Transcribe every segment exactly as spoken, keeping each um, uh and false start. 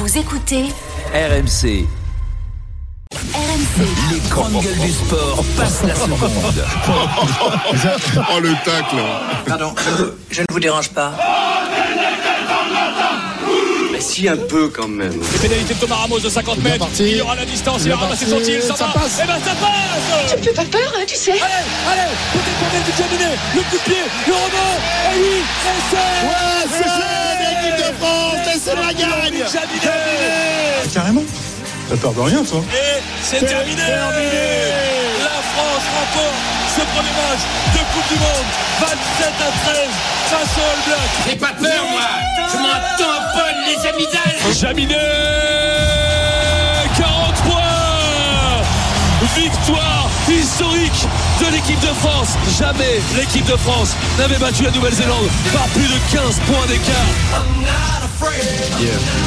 Vous écoutez R M C. R M C. Les grandes gueules du sport passent la seconde. Oh, le tacle. Pardon, je, je ne vous dérange pas. Mais si, un peu quand même. Les pénalités de Thomas Ramos de cinquante mètres. Il y aura la distance, il va ramasser son tir, ça, ça va. passe. Et ben ça passe. Ça me fait pas peur, hein, tu sais. Allez, allez, peut-être pour du Jaminet, le coup de pied, le rebond, et oui, et c'est... Ouais, c'est ça, l'équipe de France, et c'est la gagne. Jaminet. Carrément. T'as peur de rien, toi. Et c'est, c'est terminé. terminé. La France remporte ce premier match de Coupe du Monde, vingt-sept à treize, face au All Black. J'ai pas peur, moi. Je m'en tamponne les amygdales. Jaminet, quarante points. Victoire historique de l'équipe de France. Jamais l'équipe de France n'avait battu la Nouvelle-Zélande par plus de quinze points d'écart. Yeah.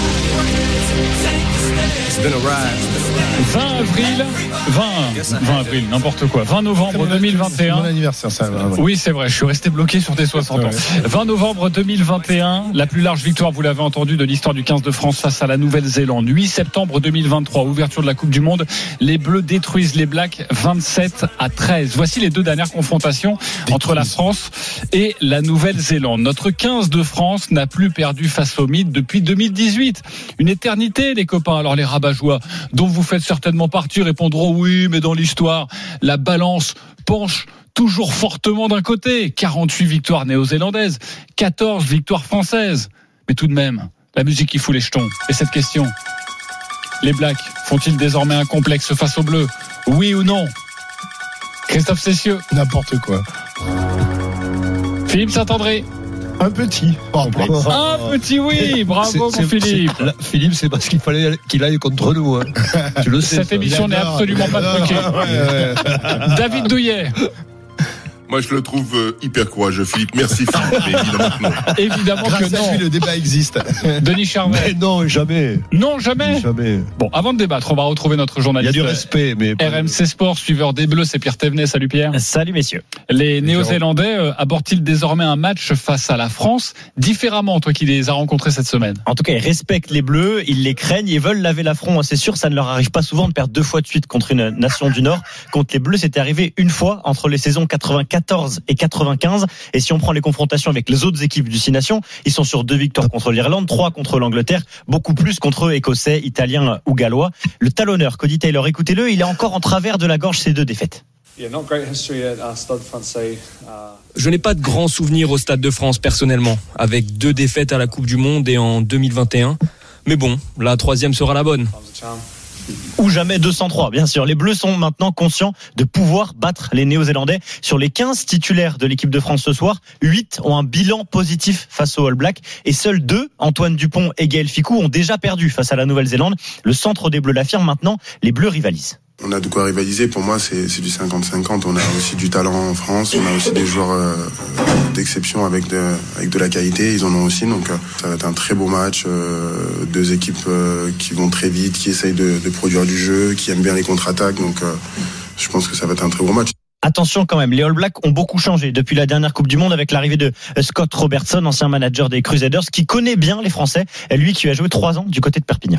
It's been a ride. vingt avril, vingt, vingt avril, n'importe quoi. vingt novembre deux mille vingt et un. Mon anniversaire, ça. Ouais. Oui, c'est vrai, je suis resté bloqué sur tes soixante ans. vingt novembre deux mille vingt et un, la plus large victoire, vous l'avez entendu, de l'histoire du quinze de France face à la Nouvelle-Zélande. huit septembre deux mille vingt-trois, ouverture de la Coupe du Monde. Les Bleus détruisent les Blacks vingt-sept à treize. Voici les deux dernières confrontations entre la France et la Nouvelle-Zélande. Notre quinze de France n'a plus perdu face au mythe depuis deux mille dix-huit. Une éternité, les copains. Alors les rabat-joie dont vous faites certainement partie répondront oui, mais dans l'histoire, la balance penche toujours fortement d'un côté. quarante-huit victoires néo-zélandaises, quatorze victoires françaises. Mais tout de même, la musique qui fout les jetons. Et cette question, les Blacks font-ils désormais un complexe face aux Bleus? Oui ou non? Christophe Cessieux. N'importe quoi. Philippe Saint-André. Un petit. Oh, un petit oui, bravo c'est, pour c'est, Philippe. C'est, là, Philippe, c'est parce qu'il fallait qu'il aille contre nous. Hein. Tu le sais. Cette ça. émission n'est absolument pas truquée. Ouais, ouais. David Douillet. Moi, je le trouve euh, hyper courageux, Philippe. Merci, Philippe. Mais évidemment que non. Évidemment Grâce que non. À lui, le débat existe. Denis Charvet. Mais non, jamais. Non, jamais. Jamais. Bon, avant de débattre, on va retrouver notre journaliste. Il y a du respect, mais. R M C Sport, suiveur des Bleus, c'est Pierre Thévenet. Salut Pierre. Salut messieurs. Les Néo-Zélandais euh, abordent-ils désormais un match face à la France différemment, toi qui les as rencontrés cette semaine? En tout cas, ils respectent les Bleus, ils les craignent, ils veulent laver l'affront. C'est sûr, ça ne leur arrive pas souvent de perdre deux fois de suite contre une nation du Nord. Contre les Bleus, c'était arrivé une fois entre les saisons quatre-vingt-quatorze et quatre-vingt-quinze. Et si on prend les confrontations avec les autres équipes du Six Nations, ils sont sur deux victoires contre l'Irlande, trois contre l'Angleterre, beaucoup plus contre Écossais, Italiens ou Gallois. Le talonneur Cody Taylor, écoutez-le, il est encore en travers de la gorge ces deux défaites. Je n'ai pas de grands souvenirs au Stade de France personnellement, avec deux défaites à la Coupe du Monde et en deux mille vingt et un. Mais bon, la troisième sera la bonne. Ou jamais deux cent trois, bien sûr. Les Bleus sont maintenant conscients de pouvoir battre les Néo-Zélandais. Sur les quinze titulaires de l'équipe de France ce soir, huit ont un bilan positif face aux All Blacks et seuls deux, Antoine Dupont et Gaël Fickou, ont déjà perdu face à la Nouvelle-Zélande. Le centre des Bleus l'affirme maintenant, les Bleus rivalisent. On a de quoi rivaliser. Pour moi, c'est, c'est du cinquante cinquante. On a aussi du talent en France. On a aussi des joueurs euh, d'exception avec de, avec de la qualité. Ils en ont aussi. Donc, euh, ça va être un très beau match. Euh, deux équipes euh, qui vont très vite, qui essayent de, de produire du jeu, qui aiment bien les contre-attaques. Donc, euh, je pense que ça va être un très beau match. Attention quand même, les All Blacks ont beaucoup changé depuis la dernière Coupe du Monde avec l'arrivée de Scott Robertson, ancien manager des Crusaders, qui connaît bien les Français. Lui qui a joué trois ans du côté de Perpignan.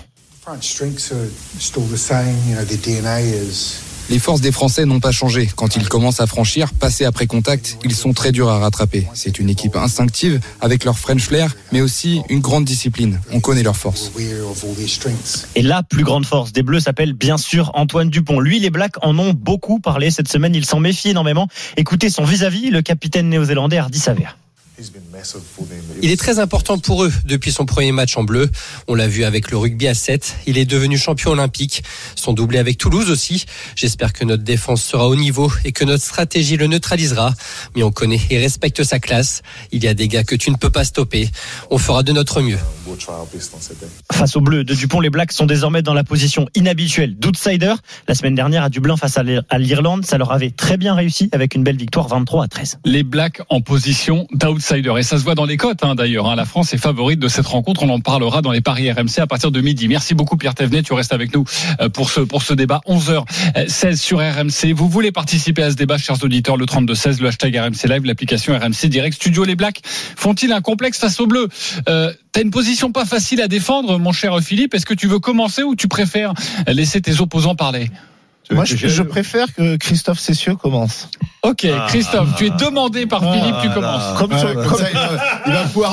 Les forces des Français n'ont pas changé. Quand ils commencent à franchir, passer après contact, ils sont très durs à rattraper. C'est une équipe instinctive avec leur French flair, mais aussi une grande discipline. On connaît leurs forces. Et la plus grande force des Bleus s'appelle bien sûr Antoine Dupont. Lui, les Blacks en ont beaucoup parlé cette semaine. Il s'en méfie énormément. Écoutez son vis-à-vis, le capitaine néo-zélandais Hardy Savea. Il est très important pour eux depuis son premier match en bleu. On l'a vu avec le rugby à sept. Il est devenu champion olympique. Son doublé avec Toulouse aussi. J'espère que notre défense sera au niveau et que notre stratégie le neutralisera. Mais on connaît et respecte sa classe. Il y a des gars que tu ne peux pas stopper. On fera de notre mieux. Face aux Bleus de Dupont, les Blacks sont désormais dans la position inhabituelle d'outsider. La semaine dernière à Dublin face à l'Irlande, ça leur avait très bien réussi avec une belle victoire vingt-trois à treize. Les Blacks en position d'outsider. outsider. Et ça se voit dans les cotes, hein, d'ailleurs. Hein. La France est favorite de cette rencontre. On en parlera dans les paris R M C à partir de midi. Merci beaucoup, Pierre Thévenet. Tu restes avec nous pour ce, pour ce débat. onze heures seize sur R M C. Vous voulez participer à ce débat, chers auditeurs, le trente-deux seize, le hashtag R M C Live, l'application R M C Direct Studio. Les Blacks font-ils un complexe face aux Bleus? euh, T'as une position pas facile à défendre, mon cher Philippe. Est-ce que tu veux commencer ou tu préfères laisser tes opposants parler? Moi, je, je préfère que Christophe Cessieux commence. Ok, ah, Christophe, ah, tu es demandé par ah, Philippe, tu commences. Comme ah, sur, comme comme ça, il, va, il va pouvoir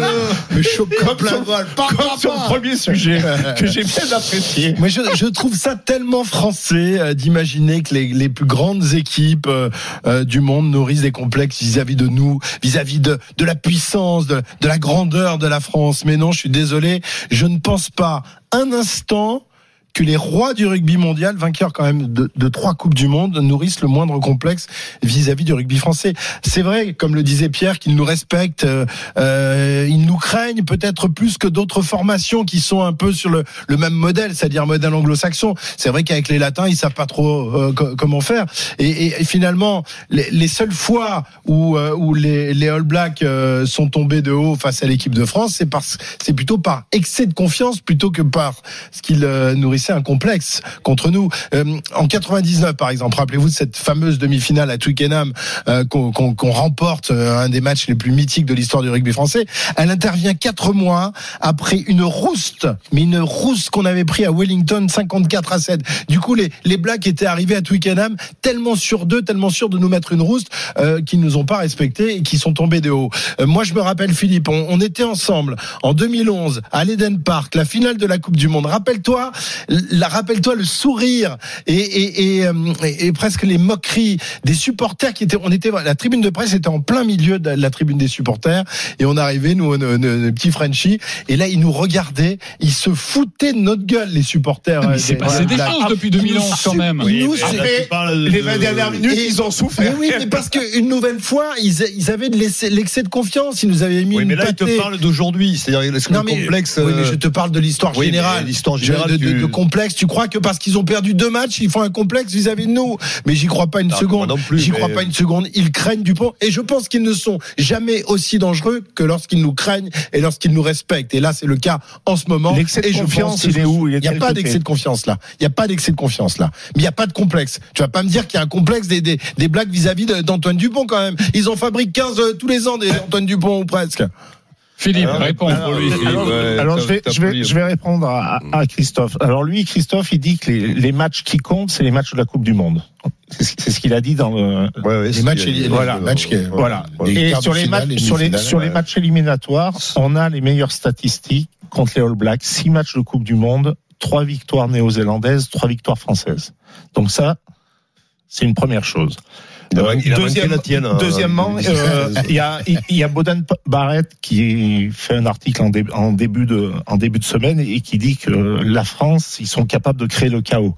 me choper comme plein de balles. Comme sur le premier sujet que j'ai bien apprécié. Mais je, je trouve ça tellement français euh, d'imaginer que les, les plus grandes équipes euh, du monde nourrissent des complexes vis-à-vis de nous, vis-à-vis de, de la puissance, de, de la grandeur de la France. Mais non, je suis désolé, je ne pense pas un instant que les rois du rugby mondial, vainqueurs quand même de, de trois coupes du monde, nourrissent le moindre complexe vis-à-vis du rugby français. C'est vrai, comme le disait Pierre, qu'ils nous respectent, euh, euh, ils nous craignent peut-être plus que d'autres formations qui sont un peu sur le, le même modèle, c'est-à-dire modèle anglo-saxon. C'est vrai qu'avec les Latins, ils savent pas trop euh, co- comment faire. Et, et, et finalement, les, les seules fois où, euh, où les, les All Blacks euh, sont tombés de haut face à l'équipe de France, c'est parce, c'est plutôt par excès de confiance plutôt que par ce qu'ils euh, nourrissent. C'est un complexe contre nous. Euh, en quatre-vingt-dix-neuf, par exemple, rappelez-vous de cette fameuse demi-finale à Twickenham euh, qu'on, qu'on, qu'on remporte, euh, un des matchs les plus mythiques de l'histoire du rugby français. Elle intervient quatre mois après une rouste, mais une rouste qu'on avait pris à Wellington cinquante-quatre à sept. Du coup, les, les Blacks étaient arrivés à Twickenham tellement sûrs d'eux, tellement sûrs de nous mettre une rouste euh, qu'ils nous ont pas respectés et qui sont tombés de haut. Euh, moi, je me rappelle, Philippe, on, on était ensemble en deux mille onze à l'Eden Park, la finale de la Coupe du Monde. Rappelle-toi La, rappelle-toi le sourire et, et, et, et, et presque les moqueries des supporters qui étaient. On était, la tribune de presse était en plein milieu de la tribune des supporters et on arrivait nous, nos, nos, nos petits Frenchies et là ils nous regardaient, ils se foutaient de notre gueule les supporters. Mais c'est passé des choses depuis deux mille onze quand même. Oui, nous, après, les vingt dernières minutes, et, ils ont souffert. Mais oui, mais parce qu'une nouvelle fois, ils, ils avaient de l'excès, l'excès de confiance. Ils nous avaient mis oui, une mais là, pâtée. ils te parlent d'aujourd'hui, c'est-à-dire est-ce que non, le mais, complexe. Oui, mais je te parle de l'histoire oui, générale. L'histoire générale de, tu... de, de complexe. Tu crois que parce qu'ils ont perdu deux matchs, ils font un complexe vis-à-vis de nous? Mais j'y crois pas une non, seconde. Non plus, j'y mais... crois pas une seconde. Ils craignent Dupont et je pense qu'ils ne sont jamais aussi dangereux que lorsqu'ils nous craignent et lorsqu'ils nous respectent. Et là, c'est le cas en ce moment. L'excès de et confiance, il est où? Il n'y a pas côté. d'excès de confiance là. Il n'y a pas d'excès de confiance là. Mais il n'y a pas de complexe. Tu vas pas me dire qu'il y a un complexe des, des, des blagues vis-à-vis d'Antoine Dupont quand même. Ils en fabriquent quinze euh, tous les ans des Antoine Dupont ou presque. Philippe, alors, réponds alors, pour lui. Philippe. Alors, ouais, alors je, vais, je, vais, je vais répondre à, à Christophe. Alors lui, Christophe, il dit que les, les matchs qui comptent, c'est les matchs de la Coupe du Monde. C'est ce, c'est ce qu'il a dit dans le. Ouais, ouais, les matchs, les, voilà. Les matchs qui, voilà. voilà. Et sur les matchs, sur les, sur les matchs éliminatoires, on a les meilleures statistiques contre les All Blacks. Six matchs de Coupe du Monde, trois victoires néo-zélandaises, trois victoires françaises. Donc ça, c'est une première chose. Euh, il a Deuxième, la tienne, hein, deuxièmement, il euh, y a il y a Boden Barrett qui fait un article en, dé, en début de en début de semaine et qui dit que la France, ils sont capables de créer le chaos.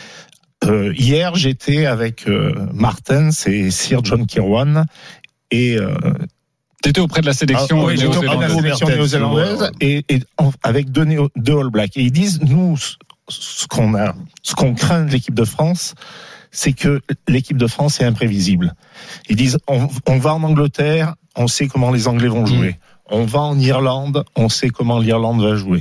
Euh, hier, j'étais avec euh, Martens et Sir John Kirwan et euh, t'étais auprès de la sélection ah, oui, néo-zélandaise, néo-zélandaise et, et en, avec deux, néo, deux All Blacks. Et ils disent nous ce qu'on a, ce qu'on craint de l'équipe de France, c'est que l'équipe de France est imprévisible. Ils disent, on, on va en Angleterre, on sait comment les Anglais vont jouer. Mmh. On va en Irlande, on sait comment l'Irlande va jouer.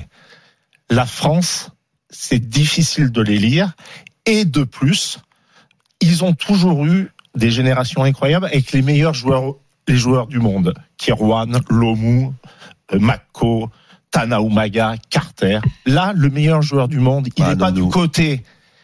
La France, c'est difficile de les lire. Et de plus, ils ont toujours eu des générations incroyables avec les meilleurs joueurs, les joueurs du monde. Kirwan, Lomu, Mako, Tana Umaga, Carter. Là, le meilleur joueur du monde, il n'est ah, pas du côté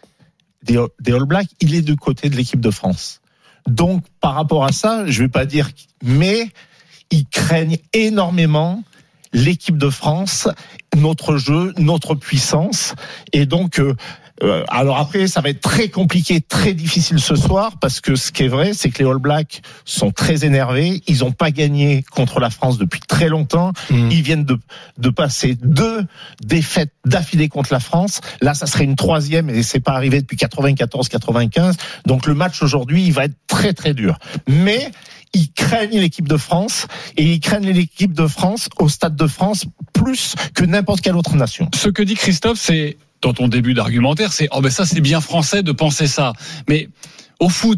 des, des All Blacks, il est du côté de l'équipe de France. Donc, par rapport à ça, je vais pas dire, mais ils craignent énormément l'équipe de France, notre jeu, notre puissance, et donc. Euh, Euh, alors après, ça va être très compliqué, très difficile ce soir, parce que ce qui est vrai, c'est que les All Blacks sont très énervés. Ils n'ont pas gagné contre la France depuis très longtemps. Mmh. Ils viennent de, de passer deux défaites d'affilée contre la France. Là, ça serait une troisième, et c'est pas arrivé depuis quatre-vingt-quatorze quatre-vingt-quinze. Donc le match aujourd'hui, il va être très très dur. Mais ils craignent l'équipe de France, et ils craignent l'équipe de France au Stade de France plus que n'importe quelle autre nation. Ce que dit Christophe, c'est, dans ton début d'argumentaire, c'est oh ben ça c'est bien français de penser ça. Mais au foot,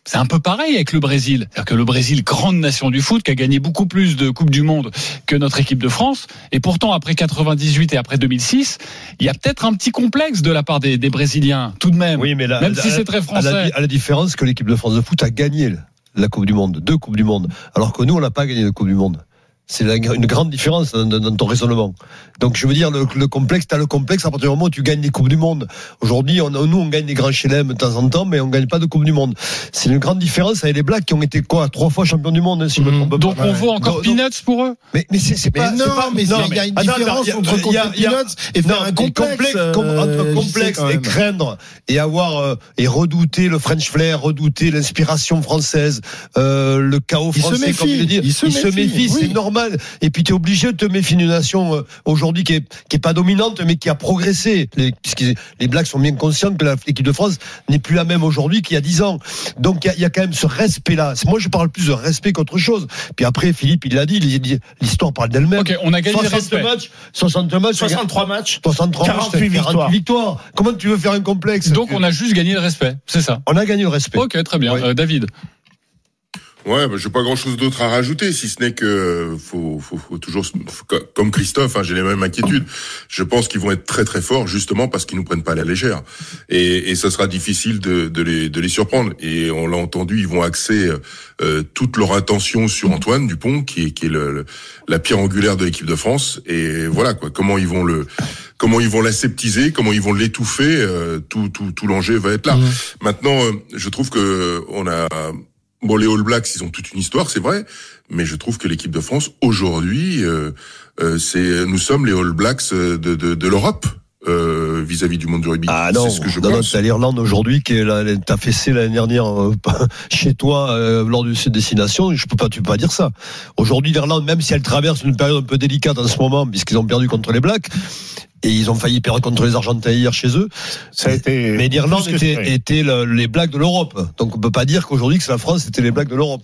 c'est un peu pareil avec le Brésil. C'est-à-dire que le Brésil, grande nation du foot, qui a gagné beaucoup plus de Coupes du Monde que notre équipe de France. Et pourtant, après quatre-vingt-dix-huit et après deux mille six, il y a peut-être un petit complexe de la part des, des Brésiliens, tout de même. Oui, mais là, même si c'est très français. À la, à la différence que l'équipe de France de foot a gagné la Coupe du Monde, deux Coupes du Monde, alors que nous, on n'a pas gagné de Coupe du Monde. C'est une grande différence dans, dans ton raisonnement. Donc je veux dire, le, le complexe, t'as le complexe à partir du moment où tu gagnes des Coupes du Monde. Aujourd'hui, on, nous, on gagne des grands chelem de temps en temps, mais on gagne pas de Coupe du Monde. C'est une grande différence avec les Blacks qui ont été quoi, trois fois champions du monde, si je me trompe pas. Donc on vaut encore donc, peanuts pour eux. Mais, mais c'est, c'est pas. Mais non, c'est pas, mais il y a une différence attends, entre y a, complexe y a, peanuts et faire non, un complexe. complexe euh, entre complexe et craindre et avoir euh, et redouter le French flair, redouter l'inspiration française, euh, le chaos il français, se méfie, comme il le dit. Il se il méfie, se méfie, oui. c'est normal. Et puis tu es obligé de te méfier d'une nation euh, aujourd'hui qui est qui est pas dominante, mais qui a progressé. Les, puisque les Blacks sont bien conscients que la, l'équipe de France n'est plus la même aujourd'hui qu'il y a dix ans. Donc il y a, il y a quand même ce respect-là. Moi, je parle plus de respect qu'autre chose. Puis après, Philippe, il l'a dit, il dit l'histoire parle d'elle-même. Ok, on a gagné le soixante respect. matchs, soixante matchs, soixante-trois matchs, soixante-trois quarante-huit matchs, victoires. victoires. Comment tu veux faire un complexe? Donc on a juste gagné le respect, c'est ça. On a gagné le respect. Ok, très bien. Oui. Euh, David. Ouais, bah, j'ai pas grand chose d'autre à rajouter, si ce n'est que faut, faut, faut toujours, faut, comme Christophe, hein, j'ai les mêmes inquiétudes. Je pense qu'ils vont être très très forts, justement parce qu'ils nous prennent pas à la légère, et, et ça sera difficile de, de les, de les surprendre. Et on l'a entendu, ils vont axer euh, toute leur attention sur Antoine Dupont, qui est, qui est le, le, la pierre angulaire de l'équipe de France. Et voilà quoi, comment ils vont le, comment ils vont l'aseptiser, comment ils vont l'étouffer. Euh, tout, tout, tout l'enjeu va être là. Mmh. Maintenant, euh, je trouve que on a Bon, les All Blacks, ils ont toute une histoire, c'est vrai, mais je trouve que l'équipe de France, aujourd'hui, euh, euh, c'est, nous sommes les All Blacks de, de, de l'Europe, euh, vis-à-vis du monde du rugby. Ah non, c'est ce que je non, pense. non, t'as l'Irlande aujourd'hui qui est là, t'as fessé l'année dernière euh, chez toi euh, lors de ces destinations. Je peux pas, tu peux pas dire ça. Aujourd'hui, l'Irlande, même si elle traverse une période un peu délicate en ce moment, puisqu'ils ont perdu contre les Blacks. Et ils ont failli perdre contre les Argentins hier chez eux. Ça a été. Mais l'Irlande était, était le, les Blacks de l'Europe. Donc on peut pas dire qu'aujourd'hui que c'est la France, c'était les Blacks de l'Europe.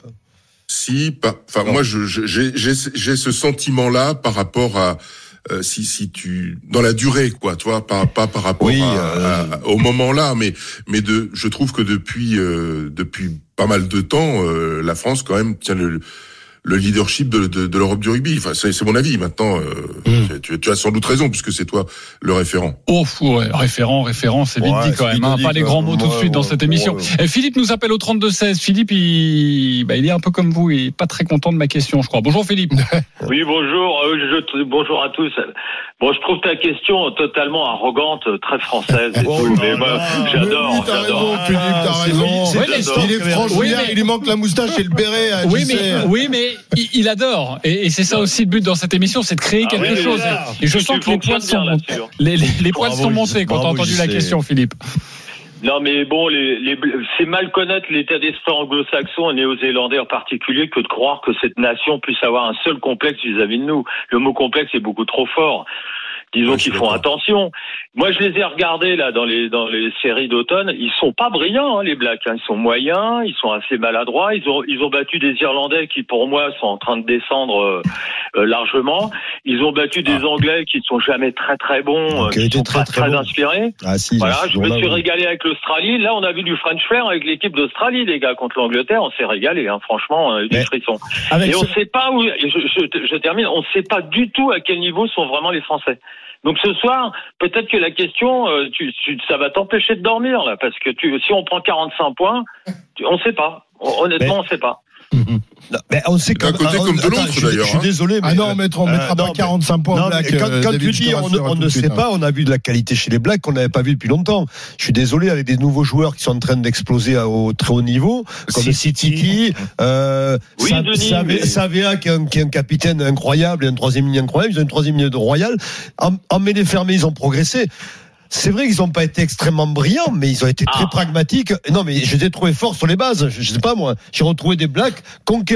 Si, enfin moi, je, je, j'ai, j'ai, j'ai ce sentiment-là par rapport à euh, si, si tu dans la durée, quoi, tu vois, pas, pas par rapport oui, à, euh... à, au moment-là, mais, mais de, je trouve que depuis, euh, depuis pas mal de temps, euh, la France quand même tient le le leadership de, de, de l'Europe du rugby. Enfin, c'est, c'est mon avis. Maintenant, euh, mmh. tu, tu as sans doute raison, puisque c'est toi le référent. Oh, ouais, référent, référent, c'est vite ouais, dit quand même. Hein, pas les grands mots tout de suite ouais, dans cette émission. Ouais, ouais. Et Philippe nous appelle au trente-deux seize. Philippe, il, bah, il est un peu comme vous, il est pas très content de ma question, je crois. Bonjour Philippe. Oui, bonjour. Euh, je, bonjour à tous. Bon, je trouve ta question totalement arrogante, très française. Et oh, tout, là, mais bah, là, j'adore, oui, t'as j'adore. raison, Philippe, t'as Ah, raison. c'est, Oui, c'est, il est franchouillard, oui, mais... il lui manque la moustache et le béret. Oui, mais, oui, mais il, il adore. Et, et c'est ça aussi le but dans cette émission, c'est de créer ah, quelque oui, chose. Et, et je sens que les poils sont, les, les, les poils sont montés quand t'as entendu la question, Philippe. Non, mais bon, les, les, c'est mal connaître l'état d'esprit anglo-saxon et néo-zélandais en particulier que de croire que cette nation puisse avoir un seul complexe vis-à-vis de nous. Le mot complexe est beaucoup trop fort. Disons ouais, qu'ils font attention. Moi, je les ai regardés là dans les dans les séries d'automne. Ils sont pas brillants, hein, les Blacks. Hein. Ils sont moyens, ils sont assez maladroits. Ils ont ils ont battu des Irlandais qui, pour moi, sont en train de descendre euh, euh, largement. Ils ont battu des ah. Anglais qui ne sont jamais très très bons, euh, qui sont très, pas très, très bon. inspirés. Ah, si, voilà, je me suis régalé avec l'Australie. Là, on a vu du French flair avec l'équipe d'Australie, les gars, contre l'Angleterre. On s'est régalé, hein. Franchement, on a eu des frissons. Et ce... on sait pas où. Je, je, je termine. On sait pas du tout à quel niveau sont vraiment les Français. Donc ce soir, peut-être que la question, euh, tu, tu, ça va t'empêcher de dormir là, parce que tu, si on prend quarante-cinq points, tu, on ne sait pas. Honnêtement, mais... on ne sait pas. Mm-hmm. Non, mais on sait d'un côté comme de l'autre attends, d'ailleurs. Je suis désolé, mais ah non, mais on mettra euh, pas quarante-cinq points. Non, Black, quand, quand David, tu dis on, on ne sait pas, on a vu de la qualité chez les Blacks qu'on n'avait pas vu depuis longtemps. Je suis désolé, avec des nouveaux joueurs qui sont en train d'exploser au très haut niveau, comme City, euh, oui, Sa, Denis, Savea, mais... Savea qui, est un, qui est un capitaine incroyable et un troisième ligne incroyable. Ils ont une troisième ligne de Royal. En, en mêlée fermée, ils ont progressé. C'est vrai qu'ils n'ont pas été extrêmement brillants, mais ils ont été très ah. pragmatiques. Non, mais je les ai trouvés forts sur les bases. Je, je sais pas moi. J'ai retrouvé des Blacks conquérants.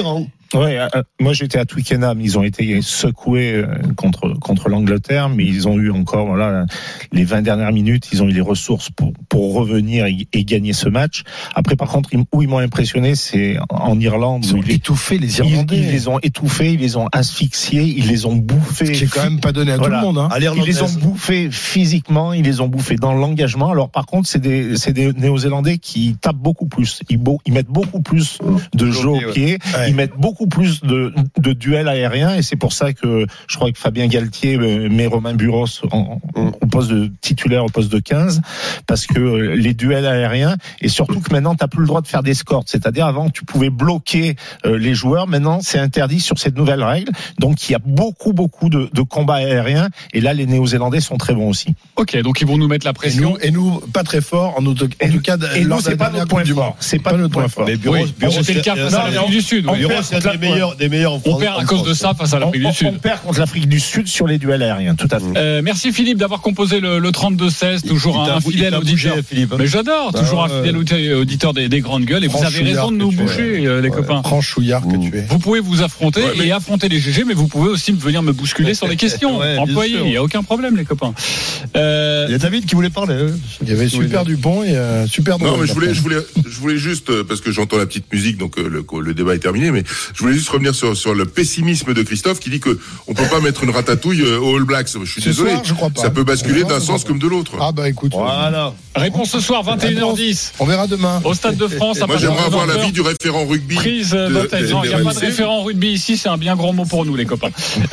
Ouais, euh, moi j'étais à Twickenham, ils ont été secoués euh, contre contre l'Angleterre, mais ils ont eu encore voilà les vingt dernières minutes, ils ont eu les ressources pour pour revenir et, et gagner ce match. Après par contre, ils, où ils m'ont impressionné, c'est en Irlande. Ils ont ils, étouffé les Irlandais. Ils, ils les ont étouffés, ils les ont asphyxiés, ils les ont bouffés. Ce qui est quand même pas donné à voilà. tout le monde. Hein. Ils les ont bouffés physiquement, ils les ont bouffés dans l'engagement. Alors par contre, c'est des c'est des Néo-Zélandais qui tapent beaucoup plus. Ils, beau, ils mettent beaucoup plus de jeux au pied, ouais. Ils mettent beaucoup plus de, de duels aériens et c'est pour ça que je crois que Fabien Galtier met Romain Buros en, en, au poste de titulaire, au poste de quinze, parce que les duels aériens et surtout que maintenant t'as plus le droit de faire d'escorte, c'est-à-dire avant tu pouvais bloquer euh, les joueurs, maintenant c'est interdit sur cette nouvelle règle, donc il y a beaucoup beaucoup de, de combats aériens et là les Néo-Zélandais sont très bons aussi. Ok, donc ils vont nous mettre la pression et nous, et nous pas très fort en, auto, en tout cas et nous c'est pas notre point fort, c'est pas notre point fort. Mais Bureau, oui, Bureau, c'était le cas face à l'Afrique du Sud. Bureau, c'est un des meilleurs, des meilleurs en France. On perd à cause de ça face à l'Afrique du Sud. On perd contre l'Afrique du Sud sur les duels aériens, tout à fait. Euh, merci Philippe d'avoir composé le, le trente-deux seize, toujours un, un fidèle auditeur. Philippe. Mais j'adore, bah toujours ouais. un fidèle auditeur des, des grandes gueules. Et vous avez raison de nous boucher, es, les ouais. copains. Franchouillard que tu es. Vous pouvez vous affronter ouais, mais... et affronter les G G, mais vous pouvez aussi venir me bousculer sur les questions. Ouais, employés, il n'y a aucun problème, les copains. Euh... Il y a David qui voulait parler. Hein. Il y avait Super Dupont et euh, Super Non, mais je voulais, je voulais, je voulais juste, parce que j'entends la petite musique, donc euh, le, le débat est terminé, mais je voulais juste revenir sur, sur le pessimisme de Christophe qui dit que on peut pas mettre une ratatouille aux All Blacks. Je suis ce désolé. Soir, je crois pas. Ça peut basculer d'un sens comme de l'autre. Ah bah écoute. Voilà. Réponse ce soir, vingt et une heures dix. On verra demain. Au Stade de France. Moi, j'aimerais avoir l'avis du référent rugby. Prise d'antenne. Non, il n'y a pas de référent rugby ici, c'est un bien grand mot pour nous, les copains.